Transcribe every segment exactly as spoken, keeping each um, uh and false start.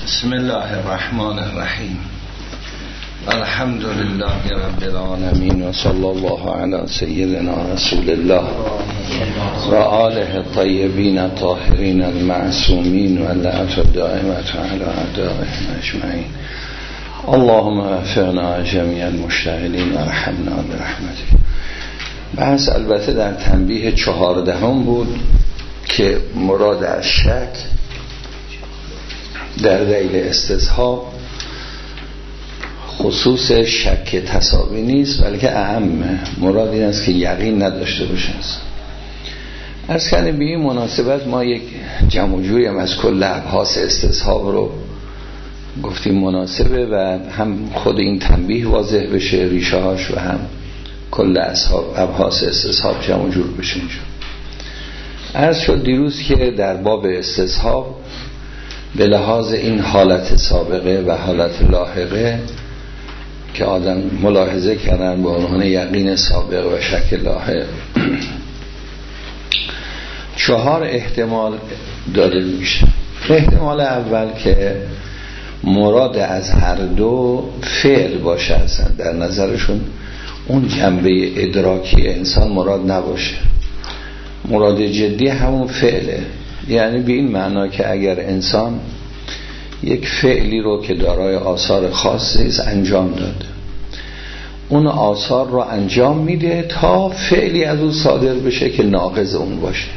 بسم الله الرحمن الرحیم. الحمد لله رب العالمین و صلی الله علی سیدنا رسول الله و آله الطیبین الطاهرین المعصومین و لعنت الدائمة علی اعدائهم اجمعین. اللهم وفقنا جمیع المشتغلین و ارحمنا برحمتک. بحث البته در تنبیه چهاردهم بود که مراد از شک در دلیل استصحاب خصوص شک تساوی نیست، بلکه اهم مراد این است که یقین نداشته باشه. از کنه به این مناسبت ما یک جمع جوری هم از کل ابحاث استصحاب رو گفتیم مناسبه و هم خود این تنبیه واضح بشه ریشه هاش و هم کل اصحاب ابحاث استصحاب جمع جور بشه. عرض شد دیروز که در باب استصحاب به لحاظ این حالت سابقه و حالت لاحقه که آدم ملاحظه کردن به عنوان یقین سابق و شک لاحق، چهار احتمال داده میشه. احتمال اول که مراد از هر دو فعل باشه، اصلا در نظرشون اون جنبه ادراکی انسان مراد نباشه، مراد جدی همون فعله. یعنی به این معنا که اگر انسان یک فعلی رو که دارای آثار خاصی است انجام داده، اون آثار رو انجام میده تا فعلی از اون صادر بشه که ناقض اون باشه،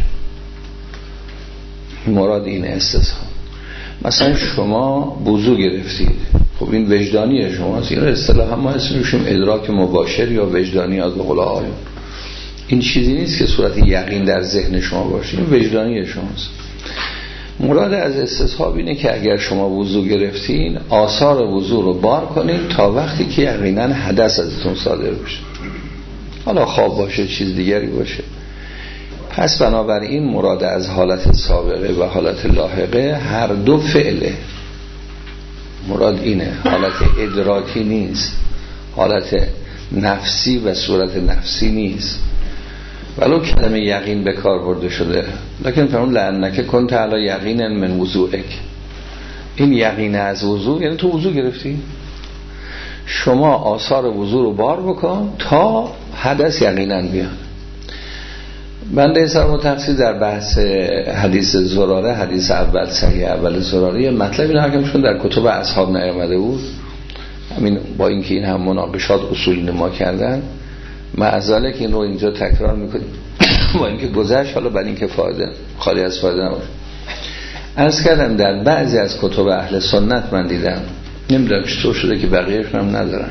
مراد این استصحاب. مثلا شما وضو گرفتید، خب این وجدانی شماست، این اصطلاحا ما اسمشیم ادراک مباشر یا وجدانی از قول آیون. این چیزی نیست که صورت یقین در ذهن شما باشه، این وجدانی شماست. مراد از استصحاب اینه که اگر شما وضو گرفتین آثار وضو رو بار کنین تا وقتی که یقینا حدث ازتون صادر بشه، حالا خواب باشه چیز دیگری باشه. پس بنابراین مراد از حالت سابقه و حالت لاحقه هر دو فعله، مراد اینه، حالت ادراکی نیست، حالت نفسی و صورت نفسی نیست. ولو کلمه یقین به کار برده شده، لکن فرمون لعنک کنت علی یقین من وضوئک. این یقین از وضو یعنی تو وضو گرفتی، شما آثار وضو رو بار بکن تا حدث یقینا بیاد. بنده سر متخصص در بحث حدیث زراره، حدیث اول صحیح اول زراره، مطلب این حکمشون در کتب اصحاب نیامده بود. همین با اینکه این هم مناقشات اصول نما کردن، معذاله که این رو اینجا تکرار میکنیم با اینکه گذشت، حالا برای اینکه فایده خالی از فایده نباشه. عرض کردم در بعضی از کتب اهل سنت من دیدم، نمیدونم چطور شده که بقیه‌شون هم ندارن،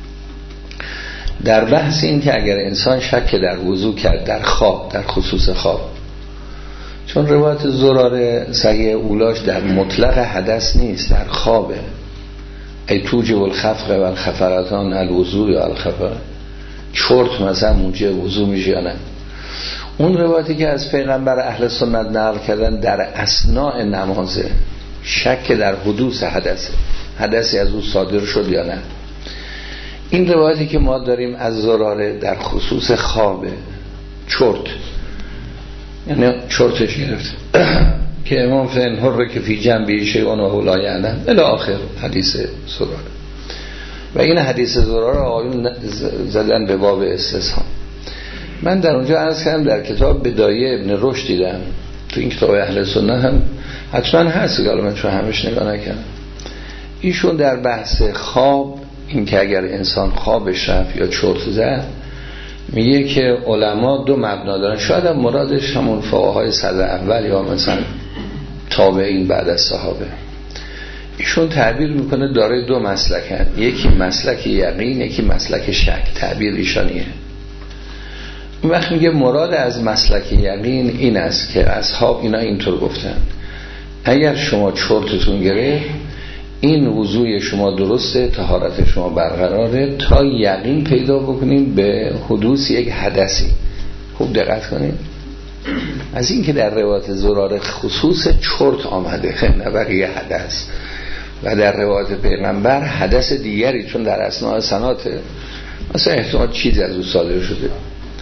در بحث این که اگر انسان شک در وضو کرد در خواب، در خصوص خواب، چون روایت زراره صحیح اولاش در مطلق حدث نیست، در خوابه، ای توجب الخفق و الخفرتان الوضو یا الخفر، چرت مثلا موجب وضو میشه یا نه. اون روایتی که از پیغمبر اهل سنت نقل کردن در اثناء نمازه، شک در حدوث حدثه، حدثی از او صادر شد یا نه. این روایتی که ما داریم از زراره در خصوص خوابه، چرت، یعنی چرتش گرفت که امام فین هر که فی جنبی شیئون و لا یعلم الی آخر حدیث زراره. و این حدیث زراره آیون زدن به باب استصحاب. من در اونجا عرض کردم در کتاب بدایه ابن رشد دیدم، تو این کتاب اهل سنت هم حتما هست، حالا من چون همش نگاه نکردم. ایشون در بحث خواب، این که اگر انسان خوابش رفت یا چرت زد، میگه که علما دو مبنا دارن، شاید هم مرادش همون فقهای صدر اول یا مثلا تابعین بعد از صحابه. ایشون تعبیر میکنه داره دو مسلکن، یکی مسلک یقین، یکی مسلک شک. تعبیر ایشانیه. اون وقت میگه مراد از مسلک یقین این است که اصحاب اینا اینطور گفتن، اگر شما چرتتون گرفت این وضوی شما درسته، طهارت شما برقراره تا یقین پیدا بکنیم به حدوث یک حدثی. خوب دقت کنید از این که در روایت زراره خصوص چرت آمده نه بقیه حدث، و در روایت پیغمبر حدث دیگری، چون در اثناء سناته مثلا احتمال چیزی از او صادر شده،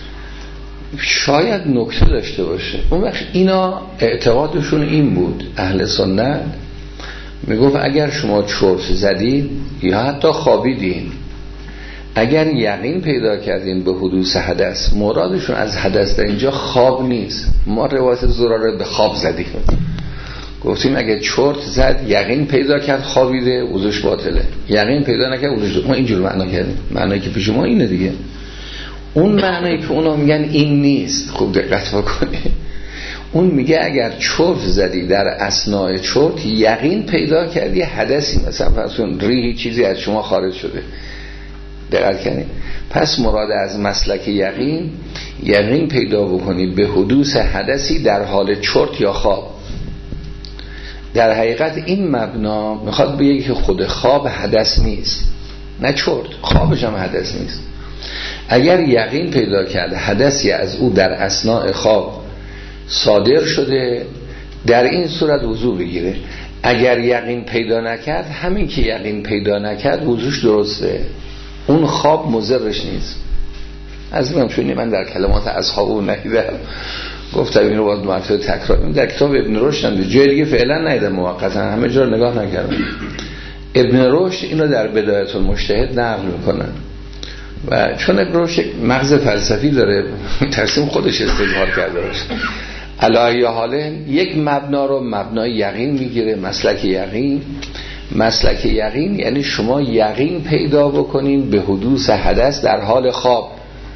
شاید نکته داشته باشه. اون وقت اینا اعتقادشون این بود، اهل سنت میگفت اگر شما چرت زدید یا حتی خوابیدین، اگر یقین پیدا کردین به حدوث حدث، مرادشون از حدث در اینجا خواب نیست. ما روایت زراره به خواب زدیم، گفتیم اگه چرت زد یقین پیدا کرد خوابیده وضوش باطله، یقین پیدا نکرد وضوش. ما اینجور معنا کردیم، معنایی که پیش ما اینه دیگه. اون معنایی که اونا میگن این نیست، خوب دقت بکنه. اون میگه اگر چرت زدی در اثناء چرت یقین پیدا کردی حدثی، مثلا فرضون ریحی چیزی از شما خارج شده، دقت کنید. پس مراد از مسلک یقین، یقین پیدا بکنی به حدوث حدثی در حال چرت یا خواب. در حقیقت این مبنا میخواد بگه که خود خواب حدث نیست، نه چرت، خوابش هم حدث نیست. اگر یقین پیدا کرد حدثی از او در اثناء خواب صادر شده، در این صورت وضو بگیره. اگر یقین پیدا نکرد، همین که یقین پیدا نکرد وضوش درسته، اون خواب مضرش نیست. از من چون من در کلمات اصحاب اون ندیدم، گفتم این رو باید مرتبه تکرار کنم. در کتاب ابن رشد هم جای دیگه فعلا ندیدم، موقتا همه جا رو نگاه نکردم. ابن رشد این رو در بدایت المجتهد نقل میکنن و چون ابن رشد مغز فلسفی داره، ترسیم خودش استدلال کرده باشه. علی حاله یک مبنا رو مبنای یقین میگیره، مسلک یقین. مسلک یقین یعنی شما یقین پیدا بکنین به حدوث حدث در حال خواب.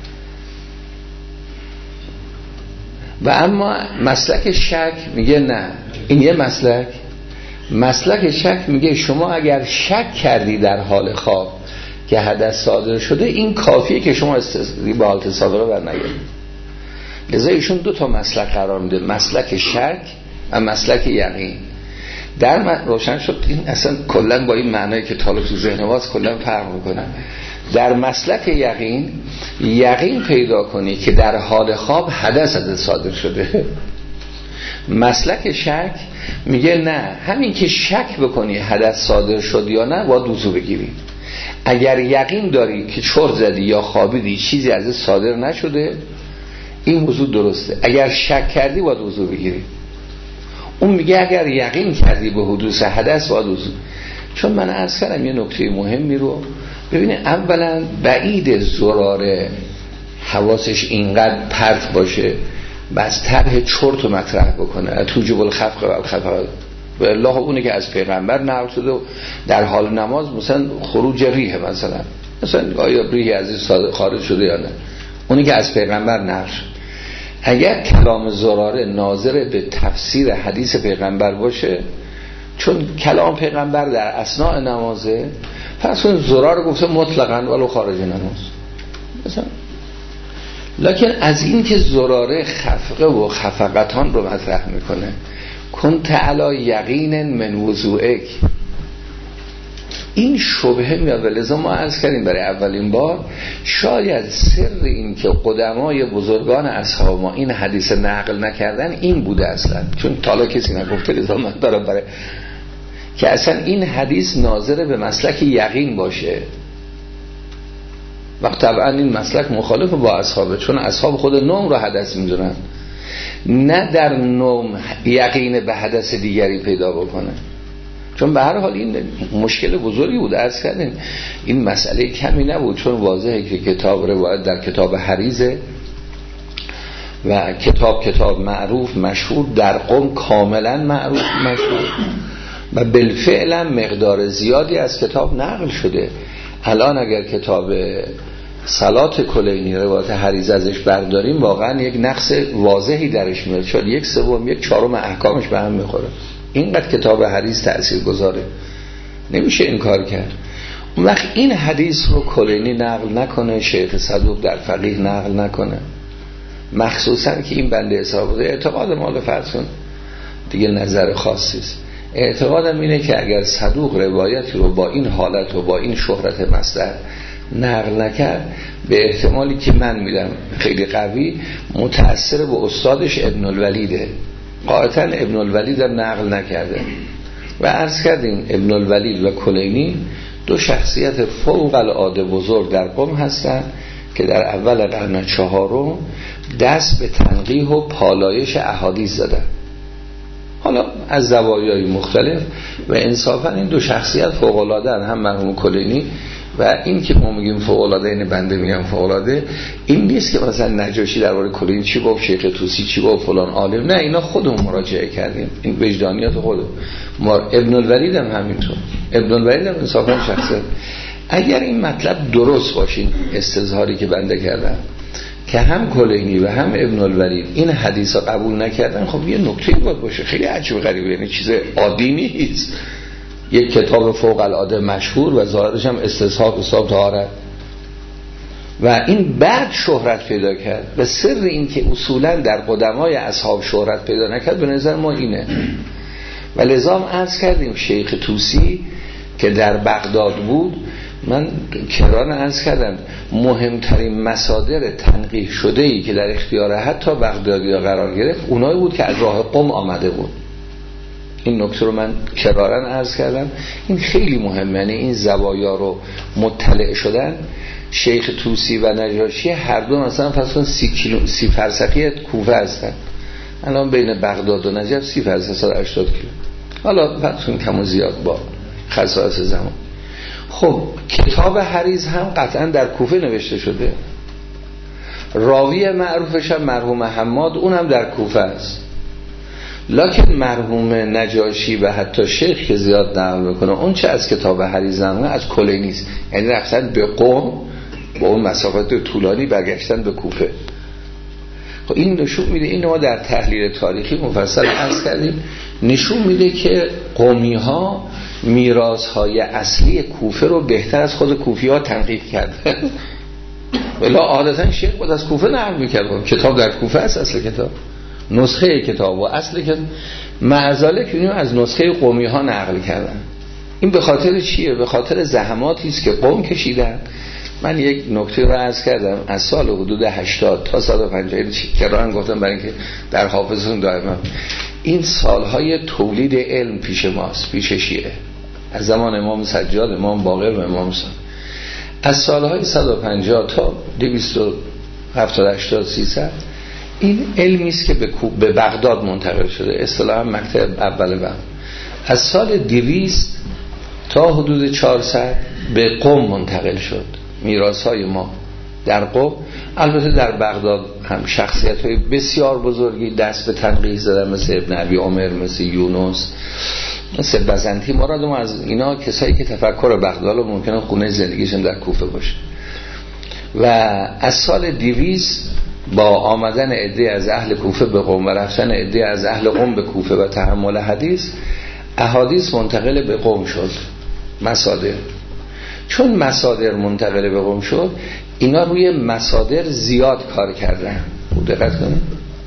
و اما مسلک شک میگه نه، این یه مسلک. مسلک شک میگه شما اگر شک کردی در حال خواب که حدث صادر شده، این کافیه که شما استثنایی به حالت سابقه برنگردید. لذا ایشون دو تا مسلک قرار میده، مسلک شک و مسلک یقین. در روشن شد این اصلا کلا با این معنایی که طالب تو ذهن واس کلا فرق میکنه. در مسلک یقین، یقین پیدا کنی که در حال خواب حدث از صادر شده. مسلک شک میگه نه، همین که شک بکنی حدث صادر شد یا نه باید وضو بگیری. اگر یقین داری که چرت زدی یا خوابیدی چیزی از صادر نشده، این وضو درسته. اگر شک کردی باید وضو بگیری. اون میگه اگر یقین کردی به حدوث حدث باید وضو. چون من عرض کردم یه نکته مهمی رو ببینید، اولا بعید زراره حواسش اینقدر پرت باشه بس طرح چرت رو مطرح بکنه، توجب الخفق و الخفق و الله اونه که از پیغمبر نقل شده و در حال نماز مثلا خروج ریح، مثلا مثلا آیا ریح از خارج شده یا نه، اونی که از پیغمبر نقل شد. اگر کلام زراره ناظر به تفسیر حدیث پیغمبر باشه، چون کلام پیغمبر در اثناء نمازه، پس اون زرار گفته مطلقاً ولو خارج نماز مثلا. لکن از این که زراره خفقه و خفقتان رو مطرح میکنه، کن تعالی یقین من وضوئک، این شبهه میاد. لذا ما عرض کردیم برای اولین بار شاید سر این که قدمای بزرگان اصحاب ما این حدیث نقل نکردن این بوده اصلا، چون تالا کسی نگفته. لذا من دارم برای که اصلا این حدیث ناظر به مسلک یقین باشه. وقت طبعا این مسلک مخالف با اصحابه، چون اصحاب خود نوم رو حدث میدونن، نه در نوم یقین به حدث دیگری پیدا بکنه. چون به هر حال این مشکل بزرگی بود، عرض کردیم این مسئله کمی نبود، چون واضحه که کتاب روایت در کتاب حریزه و کتاب کتاب معروف مشهور در قم، کاملا معروف مشهور و بالفعل مقدار زیادی از کتاب نقل شده. الان اگر کتاب صلات کلینی روایت حریز ازش برداریم، واقعا یک نقص واضحی درش میاد، شاید یک سوم یک چهارم احکامش به هم میخوره. اینقدر کتاب حریز تأثیر گذاره، نمیشه این کار کرد. اون وقت این حدیث رو کلینی نقل نکنه، شیخ صدوق در فقیه نقل نکنه، مخصوصا که این بنده حساب اعتقاد مال فرسون دیگه نظر خاصی است. اعتقادم اینه که اگر صدوق روایتی رو با این حالت و با این شهرت مصدر نقل نکرد، به احتمالی که من میدم خیلی قوی متأثر به استادش ابن الولیده. قاطعا ابن الولید نقل نکرده و عرض کردیم ابن الولید و کلینی دو شخصیت فوق العاده بزرگ در قم هستند که در اول قرن چهارم دست به تنقیح و پالایش احادیث زدن. حالا از زوایای مختلف و انصافا این دو شخصیت فوق العاده هم مرحوم کلینی و این که ما میگیم فوق العاده، این بنده میگم فوق العاده، این نیست که مثلا نجاشی درباره کلینی چی گفت، شیخ طوسی چی گفت، فلان عالم، نه، اینا خودمون مراجعه کردیم، این وجدانیات خودمون. ما ابن الولید هم همینطور، ابن الولید هم انصافا شخصیت. اگر این مطلب درست باشین استظهاری که بنده کردم که هم کلینی و هم ابن الولید این حدیثا قبول نکردن، خب یه نکته باید باشه، خیلی عجیب غریبه، یعنی چیز عادی نیست. یک کتاب فوق العاده مشهور و ظاهرش هم استصحاب حساب طهارت و این بعد شهرت پیدا کرد و سر این که اصولا در قدمای اصحاب شهرت پیدا نکرد به نظر ما اینه. و لذا هم عرض کردیم شیخ طوسی که در بغداد بود، من کران عرض کردم مهمترین مصادر تنقیح شده ای که در اختیار حتی بغدادی‌ها قرار گرفت اونایی بود که از راه قم آمده بود. این نکته رو من کرارن عرض کردم، این خیلی مهمه، یعنی این زوایا رو مطلع شدن. شیخ طوسی و نجاشی هر دو مثلا فرض سی کیلو سی فرسخی کوفه هستن، الان بین بغداد و نجف سی فرسخ صد و هشتاد کیلو، حالا فرض کم و زیاد با خصائص زمان. خب کتاب حریز هم قطعا در کوفه نوشته شده، راوی معروفش هم مرحوم حماد، اونم در کوفه است. لکن مرحوم نجاشی و حتی شیخ که زیاد نقل میکنه اون چه از کتاب حریز هم از کلینی است، یعنی رفتن به قم با اون مسافت طولانی برگشتن به کوفه. خب این نشون میده، این ما در تحلیل تاریخی مفصل عرض کردیم، نشون میده که قومی ها میراث های اصلی کوفه رو بهتر از خود کوفی ها تنقیح کردن. ولی عادتا شیخ بود از کوفه نقل میکرد، کتاب در کوفه است، اصل کتاب، نسخه کتاب و اصل که معزاله که از نسخه قومی ها نقل کردن. این به خاطر چیه؟ به خاطر زحماتی است که قوم کشیدن. من یک نکته رو عرض کردم، از سال حدود هشتاد تا صد و پنجاه کران گفتم برای اینکه در حافظتون دائما این سالهای تولید علم پیش ماست، پیش شیعه، از زمان امام سجاد، امام باقر و امام صادق، از سالهای صد و پنجاه تا دویست و هفتاد هشتاد سیصد این علمی است که به بغداد منتقل شده، اصطلاحا مکتب اول بغداد. از سال دویست تا حدود چهارصد به قم منتقل شد میراث‌های ما در قم. البته در بغداد هم شخصیت‌های بسیار بزرگی دست به تنقیح زدن، مثل ابن ابی عمر، مثل یونس، مثل بزنطی. مراد ما از اینا کسایی که تفکر بغداد رو ممکنه خونه زندگیشون در کوفه باشه. و از سال دویست با آمدن عده از اهل کوفه به قم و رفتن عده از اهل قم به کوفه و تحمل حدیث، احادیث منتقل به قم شد، مصادر. چون مصادر منتقل به قم شد، اینا روی مصادر زیاد کار کردن. دقت کنید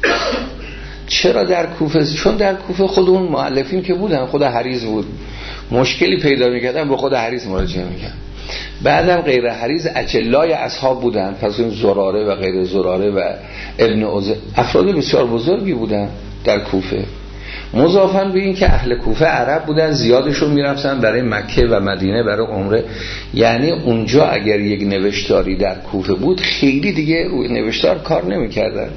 چرا در کوفه؟ چون در کوفه خود اون مؤلفین که بودن، خود حریز بود، مشکلی پیدا میکردن به خود حریز مراجعه میکردن. بعدم غیر حریز اجلای اصحاب بودن، پس این زراره و غیر زراره و ابن عزه، افراد بسیار بزرگی بودن در کوفه. مضافاً به این که اهل کوفه عرب بودن، زیادشون میرفتن برای مکه و مدینه برای عمره. یعنی اونجا اگر یک نوشتاری در کوفه بود، خیلی دیگه روی نوشتار کار نمیکردن،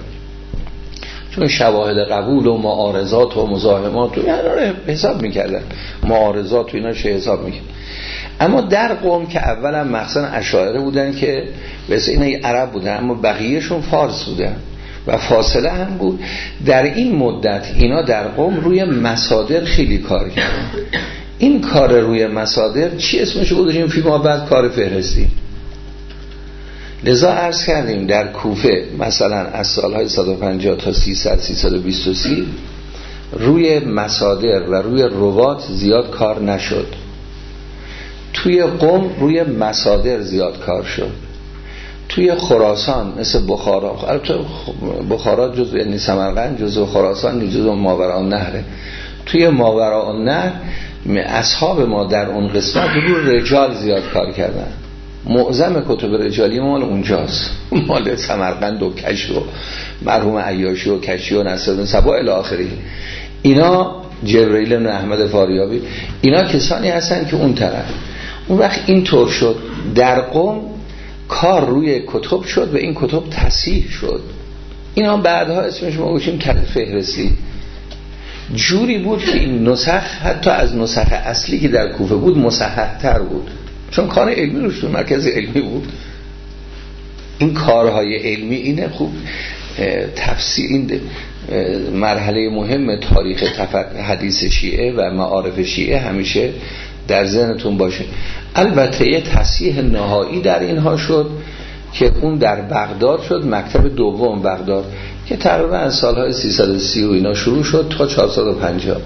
چون شواهد قبول و معارضات و مزاحمات و اینا حساب میکردن، معارضات و اینا چه حساب میکردن. اما در قوم که اولا مخصوصا اشاعره بودن که واسه اینا عرب بودن، اما بقیهشون فارس بودن و فاصله هم بود. در این مدت اینا در قوم روی مصادر خیلی کار کردن. این کار روی مصادر چی اسمشو گذاشتیم؟ فیما بعد کار فهرستی. لذا عرض کردیم در کوفه مثلا از سالهای صد و پنجاه تا سیصد سیصد و بیست و سه روی مصادر و روی روات زیاد کار نشد. توی قم روی مصادر زیاد کار شد. توی خراسان مثل بخارا، البته بخارا جزو، یعنی سمرقند جزو خراسان نیست، جزو ماوراء النهر. توی ماوراء النهر اصحاب ما در اون قسمت روی رجال زیاد کار کردن. معظم کتب رجالی مال اونجاست، مال سمرقند و کش و مرحوم عیاشی و کشی و نصرالدین صبا الی آخره. اینا جبرائیل بن احمد فاریابی، اینا کسانی هستن که اون طرف. اون وقت این طور شد در قم کار روی کتب شد و این کتب تصحیح شد. اینا بعدها اسمش ما گوشیم فهرستی. جوری بود که این نسخ حتی از نسخ اصلی که در کوفه بود مصحح‌تر بود، چون کار علمی روش تو مرکز علمی بود. این کارهای علمی اینه. خوب تفسیر این مرحله مهم تاریخ حدیث شیعه و معارف شیعه همیشه در ذهنتون باشه. البته یه تصحیح نهایی در اینها شد که اون در بغداد شد، مکتب دوم بغداد که تقریبا از سالهای سیصد و سی و اینا شروع شد تا چهارصد و پنجاه.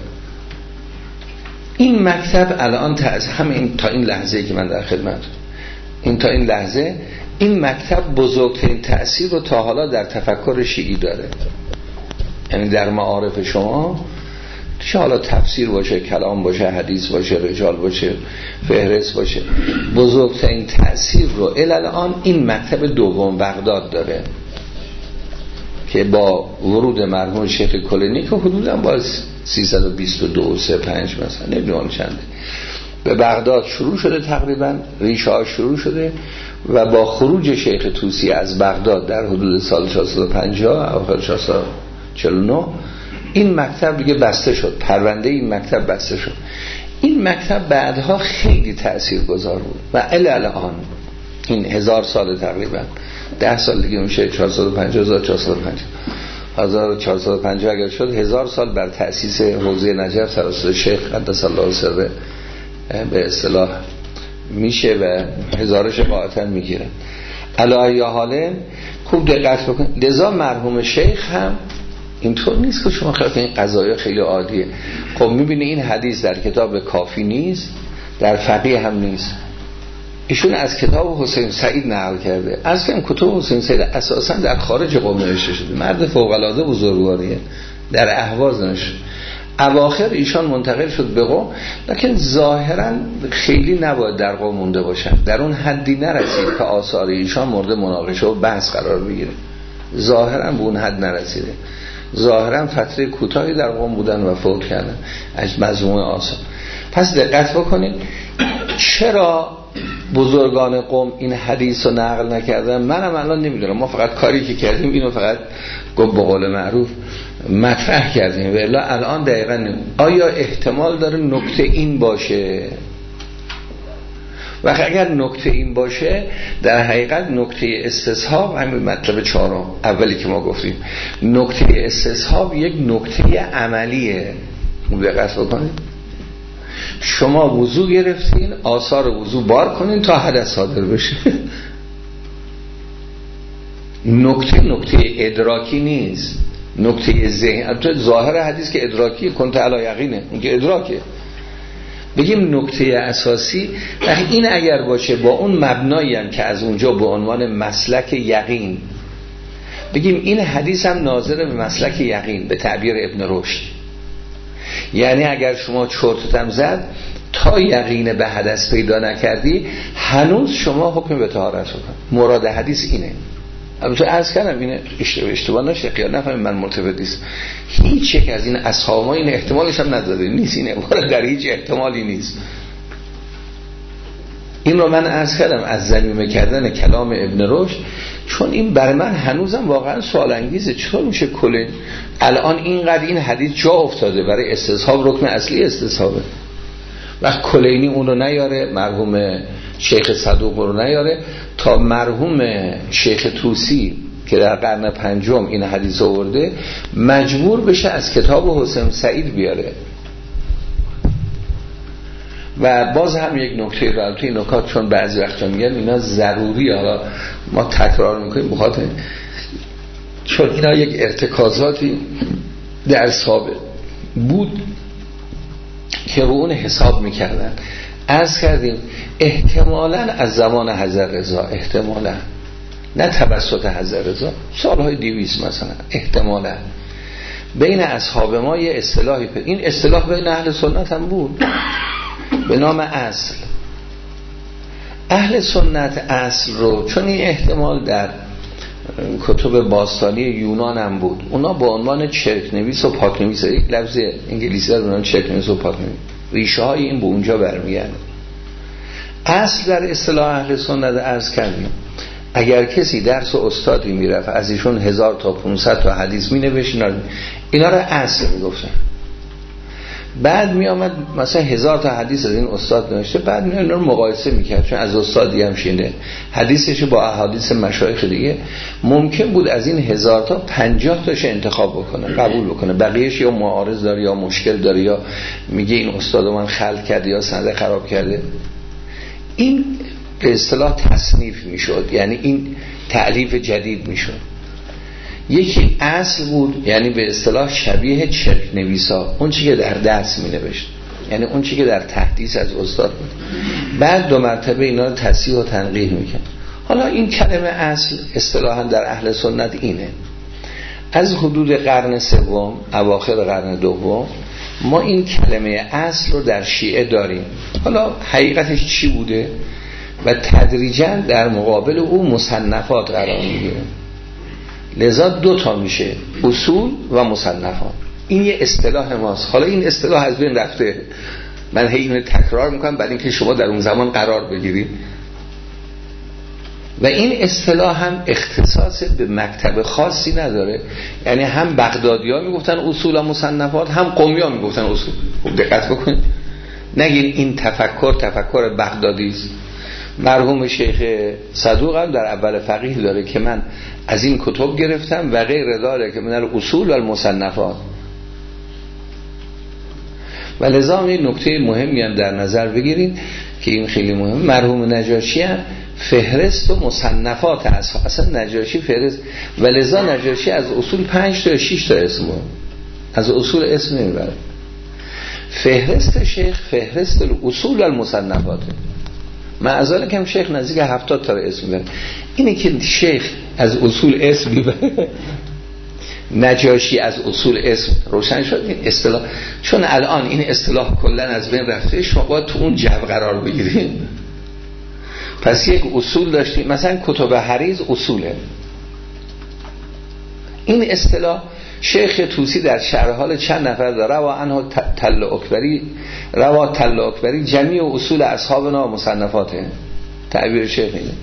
این مکتب الان تا از همین تا این لحظه که من در خدمت این تا این لحظه این مکتب بزرگترین تأثیر رو تا حالا در تفکر شیعی داره. یعنی در معارف شما چه حالا تفسیر باشه، کلام باشه، حدیث باشه، رجال باشه، فهرست باشه، بزرگترین تأثیر رو الان این مکتب دوم بغداد داره که با ورود مرحوم شیخ کلینی که حدوداً باز سیصد و بیست و دو سه پنج مثلا نمیدونم چنده به بغداد شروع شده، تقریبا ریشه ها شروع شده و با خروج شیخ طوسی از بغداد در حدود سال چهارصد و پنجاه اواخر چهارصد و چهل و نه این مکتب دیگه بسته شد، پرونده این مکتب بسته شد. این مکتب بعدها خیلی تاثیرگذار بود و الان این هزار سال تقریبا ده سال دیگه میشه چهارصد و پنجاه هزار و چهارصد و پنجاه هزار و چهارصد و پنجاه اگر شد هزار سال بر تأسیس حوزه نجف توسط شیخ قدس الله سره به اصطلاح میشه و هزارش قاطعا میگیره. علی حاله خوب دقت بکنید. لذا مرحوم شیخ هم اینطور نیست که شما خیلی این قضایا خیلی عادیه. خب میبینی این حدیث در کتاب کافی نیست، در فقیه هم نیست. ایشون از کتاب حسین سعید نقل کرده. اصلا کتاب حسین سعید اساسا در خارج قم نوشته شده. مرد فوق العاده بزرگواریه، در اهواز نوشته. اواخر ایشان منتقل شد به قم، لکن ظاهرا خیلی نباید در قم مونده باشن، در اون حدی نرسید که آثار ایشان مورد مناقشه و بحث قرار بگیره. ظاهرا به اون حد نرسیده، ظاهرا فتره کوتاهی در قم بودن و فوت کردن از مجموعه آثار. پس دقت بکنید چرا بزرگان قم این حدیث رو نقل نکردن. منم الان نمیدونم، ما فقط کاری که کردیم اینو فقط گفت به قول معروف مطرح کردیم و الا الان دقیقا نمید. آیا احتمال داره نکته این باشه؟ و اگر نکته این باشه در حقیقت نکته استصحاب همین مطلب چهارم اولی که ما گفتیم، نکته استصحاب یک نکته عملیه. دقت بکنید شما وضو گرفتین، آثار وضو بار کنین تا حدث صادر بشه. نکته نکته ادراکی نیست، نکته ذهن. البته ظاهر حدیث که ادراکی کنت علی یقینه، اون که ادراکه. بگیم نکته اساسی این اگر باشه با اون مبنایی هم که از اونجا به عنوان مسلک یقین بگیم این حدیث هم ناظر به مسلک یقین به تعبیر ابن رشد. یعنی اگر شما چرتتم زد تا یقین به حدث پیدا نکردی هنوز شما حکم به طهارت رو کن. مراد حدیث اینه. البته عرض کردم اینه اشتباه اشتباه نشه خیال نفهمید من مرتبط نیست. هیچ یک از این اصحاب ما این احتمالش هم نداده نیست، این عبارت در هیچ احتمالی نیست. این رو من عرض کردم از ضمیمه کردن کلام ابن رشد، چون این برای من هنوزم واقعا سوال انگیزه. چطور میشه کل الان اینقدر این حدیث جا افتاده برای استصحاب، رکن اصلی استصحابه، و کلینی اون رو نیاره، مرحوم شیخ صدوق رو نیاره، تا مرحوم شیخ طوسی که در قرن پنجم این حدیث آورده مجبور بشه از کتاب حسین سعید بیاره. و باز هم یک نکته رو توی نکات چون بعضی وقتا میگن اینا ضروری، حالا ما تکرار میکنیم بخاطر چون اینا یک ارتکازاتی در سابق بود که رو اون حساب میکردن. عرض کردیم احتمالاً از زمان حضرت رضا، احتمالاً نه توسط حضرت رضا، سالهای دویست مثلا، احتمالاً بین اصحاب ما یه اصطلاحی، این اصطلاح بین اهل سنت هم بود به نام اصل. اهل سنت اصل رو چون این احتمال در کتب باستانی یونان هم بود، اونا با عنوان چرک نویس و پاک نویس، یک لفظ انگلیسی داره به نام چرک نویس و پاک نویس، ریشه های این به اونجا برمیگرده. اصل در اصطلاح اهل سنت عرض کردیم اگر کسی درس و استادی میرفت از ایشون هزار تا پونصد تا حدیث مینوشت، اینا رو اصل میگفتن. بعد می آمد مثلا هزار تا حدیث از این استاد نوشته، بعد می اینا رو مقایسه میکرد، چون از استاد دیگه هم شینده حدیثش با احادیث مشایخ دیگه، ممکن بود از این هزار تا پنجاه تاش انتخاب بکنه، قبول بکنه، بقیهش یا معارض داره یا مشکل داره یا میگه این استاد من خلط کرده یا سند خراب کرده. این به اصطلاح تصنیف میشد، یعنی این تألیف جدید میشد. یکی اصل بود، یعنی به اصطلاح شبیه چرک نویسا، اون چی که در دست می نوشت، یعنی اون چی که در تحدیث از استاد بود. بعد دو مرتبه اینا رو تصحیح و تنقیح میکرد. حالا این کلمه اصل اصطلاحا در اهل سنت اینه. از حدود قرن سوم اواخر قرن دوم ما این کلمه اصل رو در شیعه داریم. حالا حقیقتش چی بوده و تدریجا در مقابل او مصنفات قرار میگیره. لذا دو تا میشه، اصول و مصنفات. این یه اصطلاح ماست. حالا این اصطلاح از بین رفته، من هی اینو تکرار میکنم برای اینکه شما در اون زمان قرار بگیرید. و این اصطلاح هم اختصاص به مکتب خاصی نداره، یعنی هم بغدادی ها میگفتن اصول و مصنفات، هم قمی ها میگفتن اصول. خوب دقت بکنید، نگید این تفکر تفکر بغدادی است. مرحوم شیخ صدوق هم در اول فقیه داره که من از این کتب گرفتم و غیر داره که من الاصول و المصنفات. و لذا این نکته مهمی هم در نظر بگیرید که این خیلی مهم. مرحوم نجاشی هم فهرست و مصنفات اصحاب، اصلا نجاشی فهرست، و لذا نجاشی از اصول پنج تا یا شش تا اسم بود، از اصول اسم نمیبره. فهرست شیخ فهرست الاصول و المصنفات، معذاله که هم شیخ نزدیک هفتاد تا اسم بره. اینه که شیخ از اصول اسم میبره، نجاشی از اصول اسم. روشن شد این اصطلاح، چون الان این اصطلاح کلا از بین رفته، شما باید تو اون جو قرار بگیرید. پس یک اصول داشتیم، مثلا کتب حریز اصوله. این اصطلاح شیخ طوسی در شرح حال چند نفر داره و انها تل اکبری روا تل اکبری جمیع اصول اصحابنا و مصنفاته، تعبیر شیخ اینه.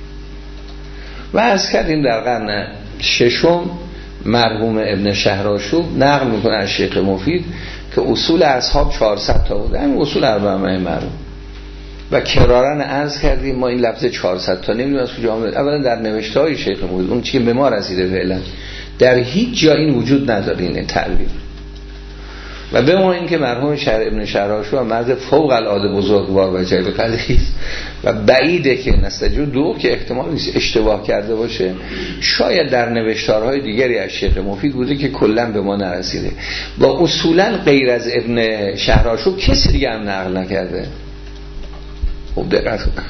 و عرض کردیم در قرن ششم مرحوم ابن شهرآشوب نقل میکنه از شیخ مفید که اصول اصحاب چهارصد تا بود، همین اصول اربعه مرحوم. و کرارن عرض کردیم ما این لفظ چهارصد تا نمیدونم از کجا آمده. اولا در نوشته های شیخ مفید، اون چیزی که به ما رسیده فعلا در هیچ جا این وجود نداره این تعبیر. و به ما این که مرحوم شهر ابن شهرآشوب مرد فوق العاده بزرگوار و جلیل قدری است و بعیده که نستجو دو که احتمال نیست اشتباه کرده باشه، شاید در نوشتارهای دیگری از شیخ مفید بوده که کلا به ما نرسیده. با اصولا غیر از ابن شهرآشوب کسی دیگه هم نقل نکرده. خب دقت کن،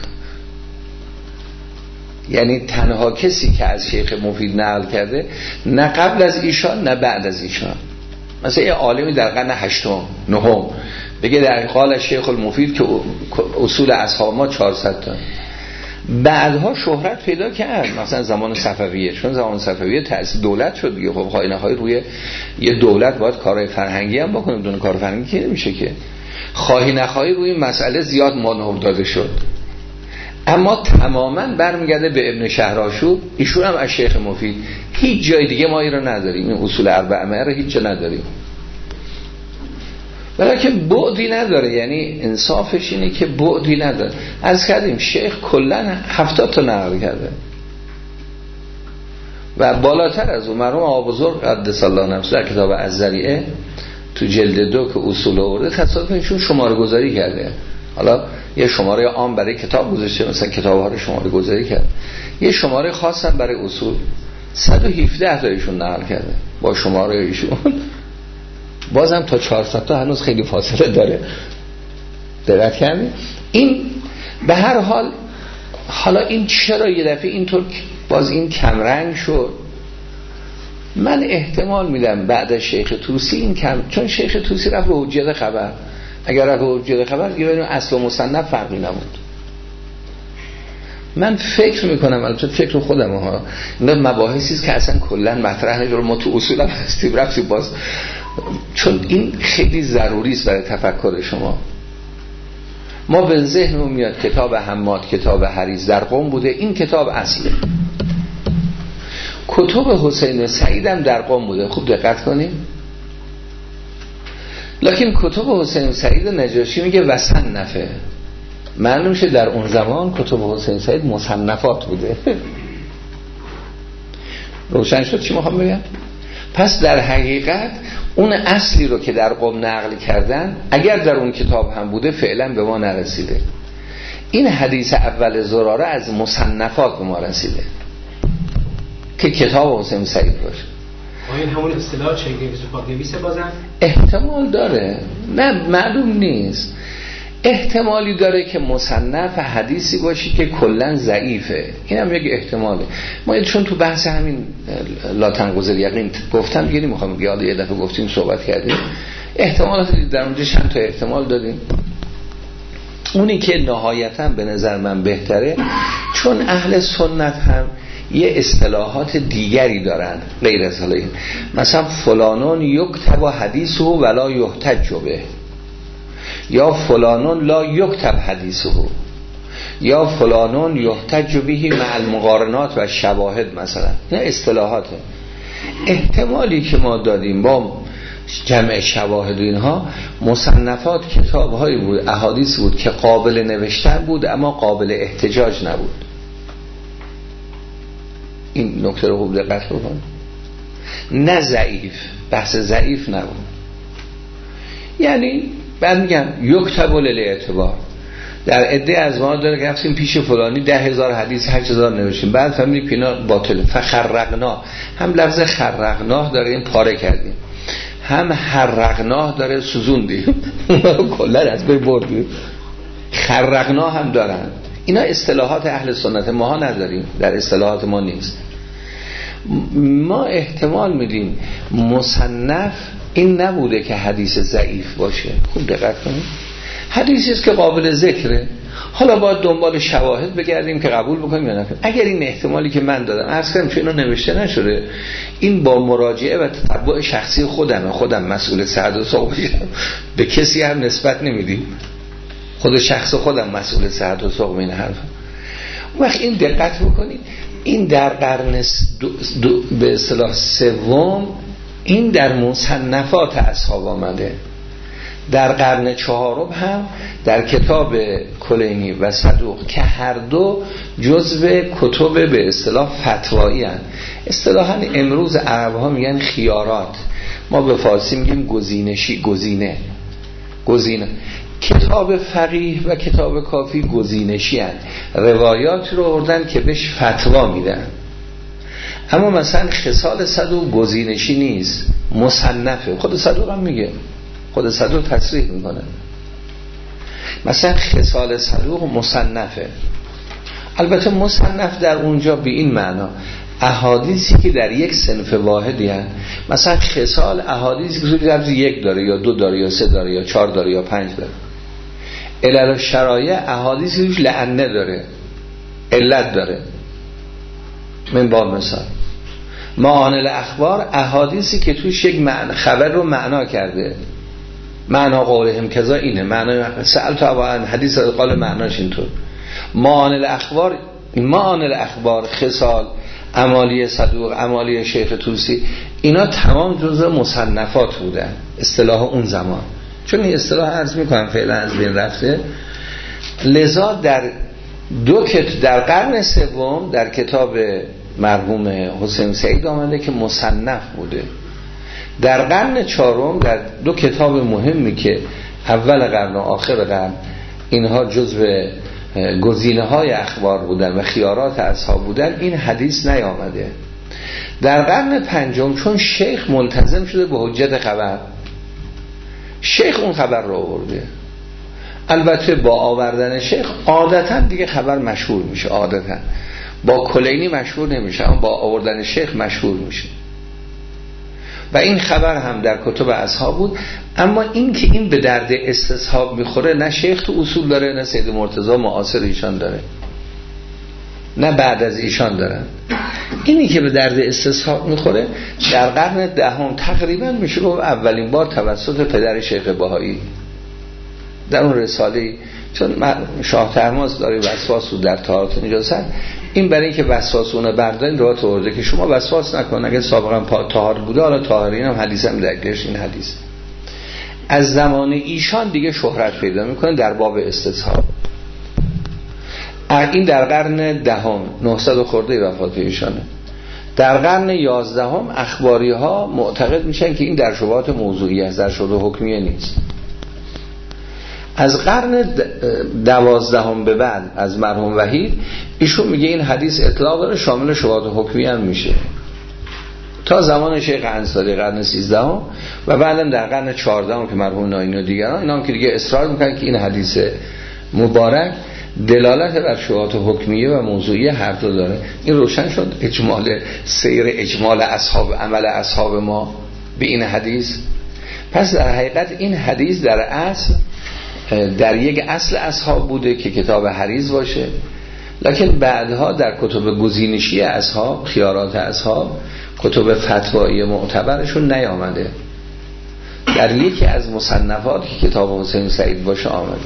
یعنی تنها کسی که از شیخ مفید نقل کرده نه قبل از ایشان نه بعد از ایشان. مثلا یه عالمی در قرن هشتم نهم بگه در قال شیخ المفید که اصول اصحاب ما چهارصد تا، بعدها شهرت پیدا کرد، مثلا زمان صفویه، چون زمان صفویه تأسیس دولت شد دیگه. خب خواهی نخواهی روی یه دولت باید کارهای فرهنگی هم بکنه، بدون کار فرهنگی که نمیشه که. خواهی نخواهی روی مسئله زیاد مانور داده شد، اما تماما برمیگرده به ابن شهرآشوب. ایشون هم از شیخ مفید. هیچ جای دیگه ما این رو نداریم، این اصول اربعه رو هیچ جا نداریم. ولیکن بعدی نداره، یعنی انصافش اینه که بعدی نداره. از کردیم شیخ کلن هفتاد تا نقل کرده و بالاتر از اون مرحوم آقا بزرگ قدس الله نفسه در کتاب الذریعه تو جلد دو که اصول آورده تصادفاً ایشون شماره گذاری کرده. حالا یه شماره عام برای کتاب گذاشته، مثلا کتاب‌ها رو شماره گذاری کرد، یه شماره خاص هم برای اصول. صد و هفده تا ایشون نقل کرده با شماره ایشون. بازم تا چهارصد تا هنوز خیلی فاصله داره. دقت کردید؟ این به هر حال، حالا این چرا یه دفعه اینطور باز این کمرنگ شد؟ من احتمال میدم بعد از شیخ طوسی این کم، چون شیخ طوسی رفت به حجت خبر. اگر رفت به حجت خبر دیگه ببینیم اصل و مصنف فرقی نبود. من فکر میکنم، البته فکر خودم ها، اینا مباحثی است که اصلا کلا مطرح نمیشه، ما تو اصول هم هستیم رفتیم باز، چون این خیلی ضروری است برای تفکر شما. ما به ذهنمون میاد کتاب حماد، کتاب حریز در قم بوده، این کتاب اصله. کتب حسین سعید هم در قم بوده. خوب دقت کنیم، لکن کتب حسین سعید نجاشی میگه وصنفه. معلوم شه در اون زمان کتب حسین سعید مصنفات بوده. روشن شد چی میخوام بگم؟ پس در حقیقت اون اصلی رو که در قم نقل کردن اگر در اون کتاب هم بوده فعلا به ما نرسیده. این حدیث اول زراره از مصنفات به ما رسیده که کتاب حسین سعید باشه. این همون اصطلاح چنگیز و پاک‌نویسه بازم؟ احتمال داره، نه معلوم نیست. احتمالی داره که مصنف حدیثی باشی که کلا ضعیفه، این هم یک احتماله. ما چون تو بحث همین لا تنقض الیقین گفتم دیگه نمیخوام یاد یه دفعه گفتیم صحبت کردیم، احتمالات در اونجا چند تا احتمال دادیم. اونی که نهایتا به نظر من بهتره، چون اهل سنت هم یه اصطلاحات دیگری دارن غیر از حالا این، مثلا فلانون یکتب حدیثه ولا یحتج به، یا فلانون لا یکتب حدیثه، یا فلانون یحتج به مع المقارنات و شواهد. مثلا این اصطلاحاته. احتمالی که ما دادیم با جمع شواهد و اینها، مصنفات کتاب هایی بود، احادیث بود که قابل نوشتن بود اما قابل احتجاج نبود. این نکته رو خوب دقت بکن. نه ضعیف، بحث ضعیف نبود. یعنی بعد میگم یکتب للاعتبار، در عده از ما داره که رفتیم پیش فلانی ده هزار حدیث هشت هزار نوشتیم، بعد فهمیدیم که اینا باطل. فخرقنا، هم لفظ خرقنا داره این پاره کردیم، هم حرقنا داره سوزوندیم کلا از بین بردیم. خرقنا هم دارن. اینا اصطلاحات اهل سنت، ماها نداریم، در اصطلاحات ما نیست. ما احتمال میدیم مصنف این نبوده که حدیث ضعیف باشه. خوب دقت کنید، حدیثی است که قابل ذکره. حالا باید دنبال شواهد بگردیم که قبول بکنیم یا نه. اگر این احتمالی که من دادم عرض کردم چون اینا نوشته نشده، این با مراجعه و تتبع شخصی خودم، خودم مسئول صحت و سقم میشم، به کسی هم نسبت نمیدیم، خود شخص خودم مسئول صحت و سقم این حرف. وقت این دقت بکنید، این در قرن دو دو به اصطلاح سوم این در مصنفات اصحاب آمده. در قرن چهارم هم در کتاب کلینی و صدوق که هر دو جزو کتب به اصطلاح فتوایی هستند. اصطلاحاً امروز عرب ها میگن خیارات، ما به فارسی میگیم گزینشی، گزینه گزینه. کتاب فقیه و کتاب کافی گزینشی هستند، روایات رو آوردن که بهش فتوا میدن. اما مثلا خصال صدوق گزینشی نیست، مصنفه. خود صدوق هم میگه، خود صدوق تصریح میکنه مثلا خصال صدوق مصنفه. البته مصنف در اونجا به این معنا احادیثی که در یک صنف واحدی هست. مثلا خصال احادیثی که لفظ یک داره یا دو داره یا سه داره یا چهار داره یا پنج داره. علل شرایع احادیثی که لعنه داره، علت داره. من با مثال معانل اخبار احادیثی که توش یک معنی خبر رو معنا کرده، معنا قولهم کذا اینه، معنای سأل تو عن حدیث قال معناش اینطور. معانل اخبار، معانل اخبار، خصال، امالی صدوق، امالی شیخ طوسی، اینا تمام جزء مصنفات بودن اصطلاح اون زمان. چون این اصطلاح عرض میکنم فعلا از بین رفته. لذا در دو کتاب در قرن سوم در کتاب مرحوم حسین سعید آمده که مصنف بوده. در قرن چهارم در دو کتاب مهمی که اول قرن و آخر قرن اینها جزو گزینه های اخبار بودن و خیارات اصحاب بودن، این حدیث نیامده. در قرن پنجم چون شیخ ملتزم شده به حجت خبر، شیخ اون خبر رو آورده. البته با آوردن شیخ عادتا دیگه خبر مشهور میشه، عادتا با کلینی مشهور نمیشه اما با آوردن شیخ مشهور میشه. و این خبر هم در کتب اصحاب بود. اما این که این به درد استصحاب میخوره، نه شیخ تو اصول داره، نه سید مرتضی معاصر ایشان داره، نه بعد از ایشان دارن. اینی که به درد استصحاب میخوره در قرن دهم تقریبا میشه گفت اولین بار توسط پدر شیخ بهایی در اون رساله، چون شاه طهماسب داره وسواس رو در طهارت نجاست، این برای اینکه وسواسونه بردارین رو آورده که شما وسواس نکن، اگه سابقا طاهر بوده حالا طاهرین هم حدیث هم درگرش این حدیث. از زمان ایشان دیگه شهرت پیدا میکنه در باب استصحاب. این در قرن دهم، نهصد خورده وفات ایشانه. در قرن یازدهم اخباری ها معتقد میشن که این در شبهات موضوعی است، در شبهه حکمیه نیست. از قرن دوازدهم به بعد از مرحوم وحید ایشون میگه این حدیث اطلاق داره، شامل شبهات حکمیه هم میشه. تا زمان شیخ انصاری قرن سیزدهم و بعدم در قرن چهاردهم که مرحوم ناینی و دیگران، اینا هم که دیگه اصرار میکنن که این حدیث مبارک دلالت بر شبهات حکمیه و موضوعیه هر دو داره. این روشن شد اجمال سیر اجمال اصحاب عمل اصحاب ما به این حدیث. پس در حقیقت این حدیث در اصل در یک اصل اصحاب بوده که کتاب حریز باشه، لکن بعدها در کتب گزینشی اصحاب، خیارات اصحاب، کتب فتوایی معتبرشون نیامده. در یکی از مصنفات که کتاب حسین سعید باشه آمده،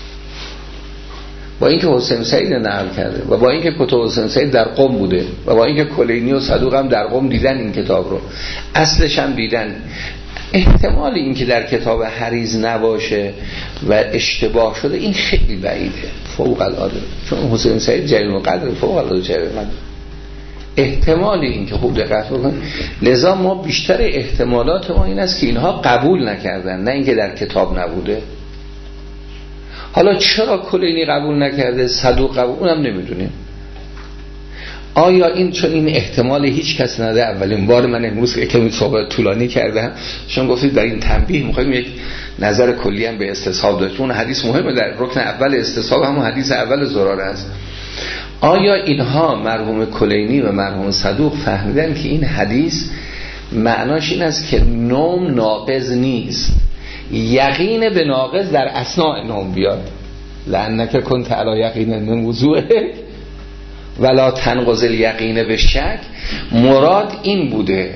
با اینکه حسین سعید نقل کرده و با اینکه کتب حسین سعید در قم بوده و با اینکه کلینی و صدوق هم در قم دیدن این کتاب رو، اصلش هم دیدن، احتمال این که در کتاب حریز نباشه و اشتباه شده این خیلی بعیده، فوق العاده، چون حسین سعید جلیل القدر، فوق العاده جلیل القدر. احتمال این که خوب دقت بکنید، لذا ما بیشتر احتمالات ما این است که اینها قبول نکردن، نه اینکه در کتاب نبوده. حالا چرا کلینی قبول نکرده، صدوق قبول، اونم نمیدونیم. آیا این چون این احتمال هیچ کس نده، اولین بار من امروز که کمی صحبت طولانی کردم چون گفتید در این تنبیه میخوایم یک نظر کلی هم به استصحاب داشت، اون حدیث مهمه، در رکن اول استصحاب همون حدیث اول زراره است. آیا اینها مرحوم کلینی و مرحوم صدوق فهمیدن که این حدیث معناش این است که نوم ناقض نیست، یقین به ناقض در اثناء نوم بیاد، لعنک کنت علی یقین من وضوءک ولا تنقض الیقین به شک، مراد این بوده.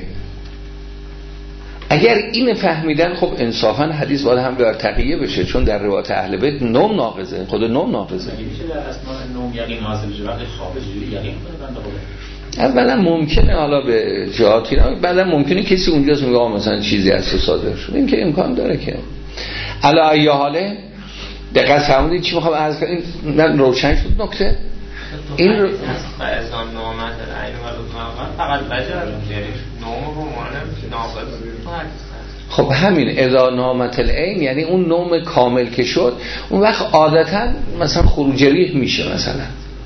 اگر این فهمیدن خب انصافا حدیث باید هم بر تقیه بشه، چون در روایت اهل بیت نوم ناقضه، خود نوم ناقضه. میشه در اثناء نوم یقین حاصل شه، وقتی خواب جوری یقین کنه بنده خدا. اولا ممکنه حالا به جهاتی، بعدا ممکنه کسی اونجاست میگه مثلا چیزی از صادر شد، این که امکان داره که علا ای حاله. دقیقاً فهمیدید چی میخوام عرض کنم؟ این روشن شد نکته. این رو اذان نومت العین و لطفا فقط بجر یعنی نوم رو معنی ناقض. خب همین اذا نامت العین یعنی اون نوم کامل که شد، اون وقت عادتا مثلا خروج ریح میشه مثلا.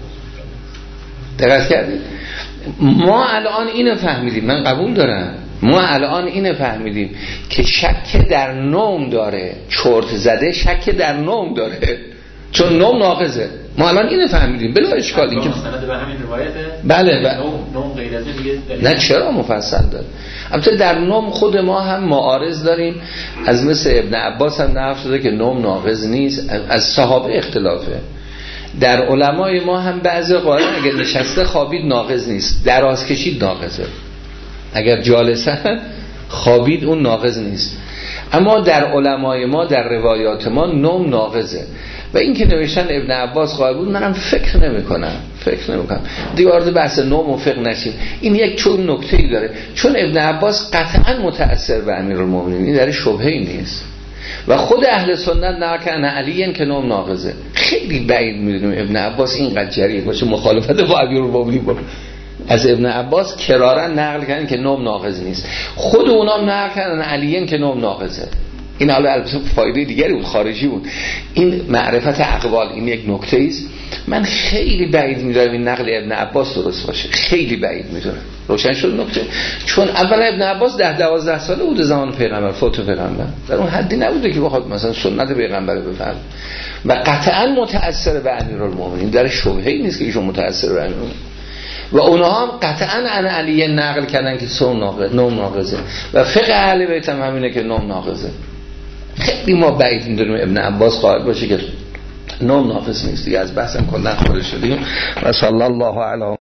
دقت کردید؟ ما الان اینو فهمیدیم، من قبول دارم، ما الان اینو فهمیدیم که شک در نوم داره، چرت زده شک در نوم داره، چون نوم ناقضه. ما الان اینو فهمیدیم بلا اشکال. این که مستند به همین روایته. بله بله. نوم نوم غیر از دیگه نه چرا مفصل داره. البته در نوم خود ما هم معارض داریم، از مثل ابن عباس هم نقل شده که نوم ناقض نیست، از صحابه اختلافه. در علمای ما هم بعضی قائلن اگر نشسته خوابید ناقض نیست، دراز کشید ناقضه، اگر جالسه خوابید اون ناقض نیست. اما در علمای ما در روایات ما نوم ناقضه. و این که نوشتن ابن عباس قائل بود منم فکر نمی کنم فکر نمی کنم دیگه وارد بحث نوم و فقه نشیم. این یک چون نکته‌ای داره، چون ابن عباس قطعا متأثر به امیرالمومنین، این در شبهه‌ای نیست و خود اهل سنت ناکن علیین که نوم ناقضه. خیلی بعید میدونیم ابن عباس اینقدر جریه باشه مخالفت با امیرالمومنین با از ابن عباس کرارا نقل کردن که نوم ناقض نیست، خود اونام نقل کردن علیین که نوم ناقضه. این حالا البته فایده دیگری بود، خارجی بود. این معرفت اقوال این یک نکته است. من خیلی بعید میدونم این نقل ابن عباس درست باشه، خیلی بعید میدونم. روشن شد نکته، چون اولا ابن عباس ده دوازده ساله بوده زمان پیغمبر، فوت پیغمبر، در اون حدی نبوده که بخواد مثلا سنت پیغمبر رو بفهم و قطعا متأثر به امیرالمومنین، در شبهه‌ای نیست که ایشون متأثر به امیرالمومنین. و اونها هم قطعا عن علی نقل کردن که سون ناقض نوم ناقضه و فقه اهل بیت هم همینه که نوم ناقضه. خیلی ما بعید می‌دونیم ابن عباس قائل باشه که نوم ناقض نیست. دیگه از بحثم کلا خارج شدیم. و صلی الله علی